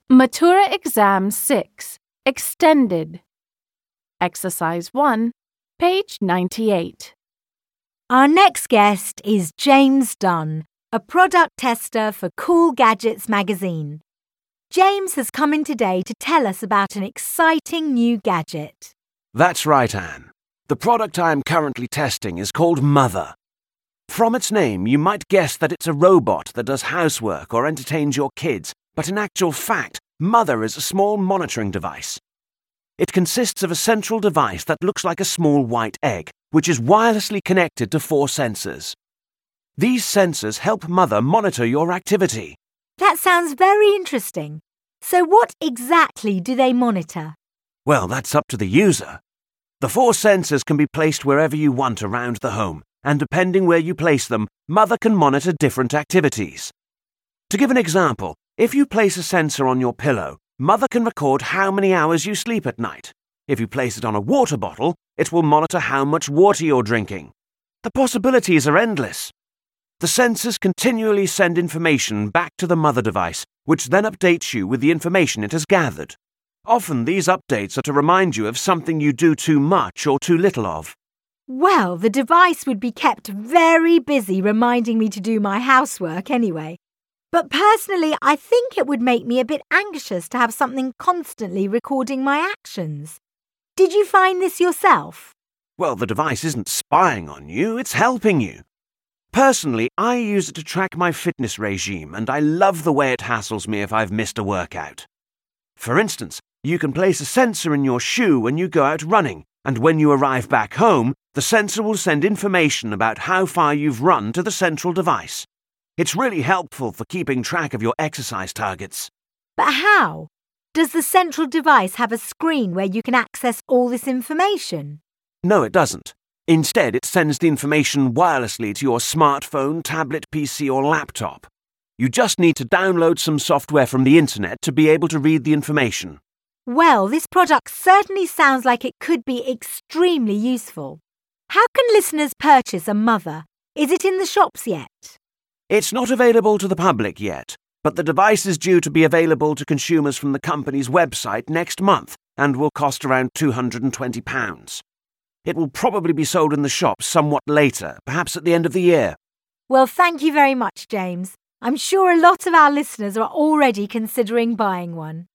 Matura Exam 6, Extended. Exercise 1, page 98. Our next guest is James Dunn, a product tester for Cool Gadgets magazine. James has come in today to tell us about an exciting new gadget. That's right, Anne. The product I am currently testing is called Mother. From its name, you might guess that it's a robot that does housework or entertains your kids, but in actual fact, Mother is a small monitoring device. It consists of a central device that looks like a small white egg, which is wirelessly connected to 4 sensors. These sensors help Mother monitor your activity. That sounds very interesting. So what exactly do they monitor? Well, that's up to the user. The 4 sensors can be placed wherever you want around the home, and depending where you place them, Mother can monitor different activities. To give an example, if you place a sensor on your pillow, Mother can record how many hours you sleep at night. If you place it on a water bottle, it will monitor how much water you're drinking. The possibilities are endless. The sensors continually send information back to the Mother device, which then updates you with the information it has gathered. Often these updates are to remind you of something you do too much or too little of. Well, the device would be kept very busy reminding me to do my housework anyway. But personally, I think it would make me a bit anxious to have something constantly recording my actions. Did you find this yourself? Well, the device isn't spying on you, it's helping you. Personally, I use it to track my fitness regime, and I love the way it hassles me if I've missed a workout. For instance, you can place a sensor in your shoe when you go out running, and when you arrive back home, the sensor will send information about how far you've run to the central device. It's really helpful for keeping track of your exercise targets. But how? Does the central device have a screen where you can access all this information? No, it doesn't. Instead, it sends the information wirelessly to your smartphone, tablet, PC or laptop. You just need to download some software from the internet to be able to read the information. Well, this product certainly sounds like it could be extremely useful. How can listeners purchase a Mother? Is it in the shops yet? It's not available to the public yet, but the device is due to be available to consumers from the company's website next month and will cost around £220. It will probably be sold in the shops somewhat later, perhaps at the end of the year. Well, thank you very much, James. I'm sure a lot of our listeners are already considering buying one.